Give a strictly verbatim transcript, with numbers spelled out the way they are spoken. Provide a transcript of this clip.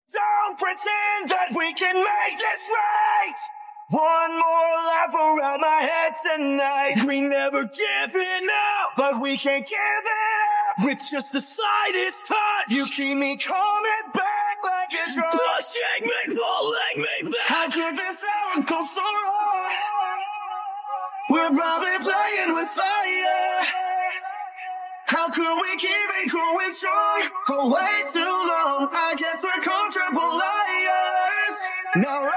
Don't pretend that we can make this right. One more lap around my head tonight. We never giving up, but we can't give it up. With just the slightest touch, you keep me coming back like it's right. Pushing me, pulling me back. How could this sound go so wrong? We're probably playing with fire. How could we keep it going strong for way too long? I guess we're comfortable liars. Now